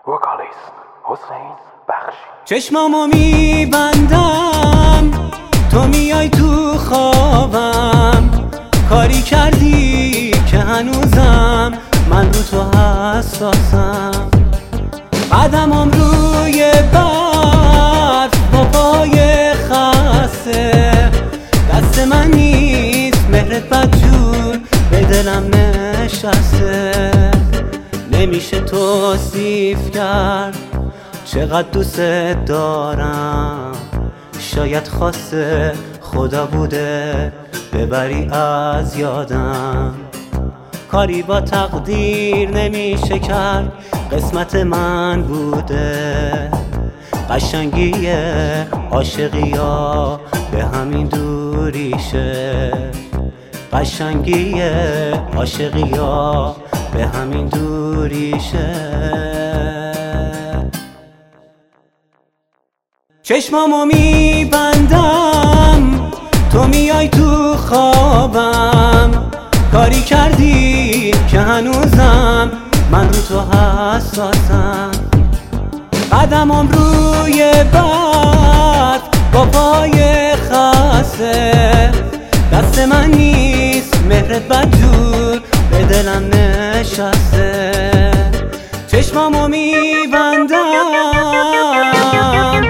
وکالیست حسین بخشی. چشمامو میبندم تو میای تو خوابم، کاری کردی که هنوزم من رو تو حساسم. قدمم روی برف با پای خسته، دست من نیست مهرت بدجور به دلم نشسته. نمیشه توصیف کرد چقدر دوست دارم، شاید خواسته خدا بوده ببری از یادم. کاری با تقدیر نمیشه کرد، قسمت من بوده. قشنگی عاشقی ها به همین دوریشه، قشنگی عاشقی ها به همین دوریشه. چشمامو میبندم تو میای تو خوابم، کاری کردی که هنوزم من رو تو حساسم. قدمم روی برف با پای خسته، دست من نیست مهرت بدجور به دلم نشسته. چشمامو میبندم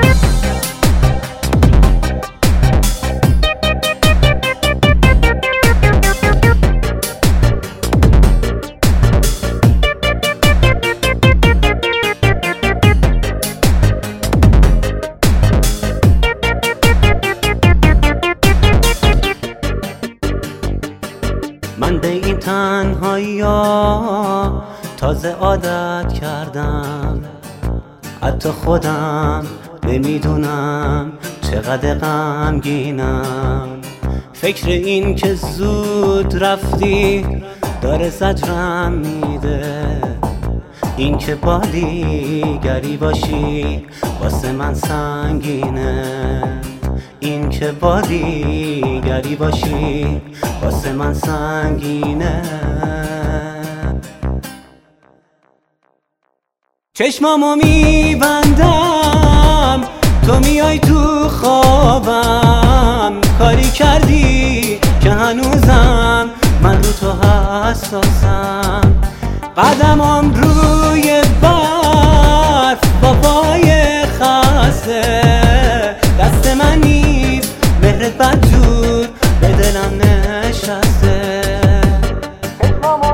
من به این تنهایی ها تازه عادت کردم، حتی خودم نمیدونم چقدر غمگینم. فکر این که زود رفتی داره زجرم میده، این که با دیگری باشی واسه من سنگینه. این که با دیگری باشی واسه من سنگینه. چشمامو میبندم تو میای تو خوابم، کاری کردی که هنوزم من رو تو حساسم. قدمم روی برف با پای خسته، دست من نیست مهرت بدجور به دلم نشسته. چشمامو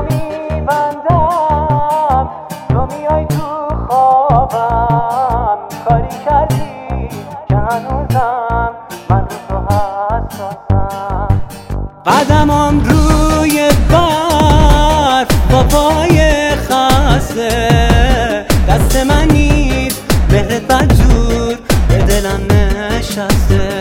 میبندم تو میای تو خوابم، کاری کردی که هنوزم من رو تو حساسم. قدمم روی برف با پای خسته، دست من نیست مهرت بدجور به دلم نشسته.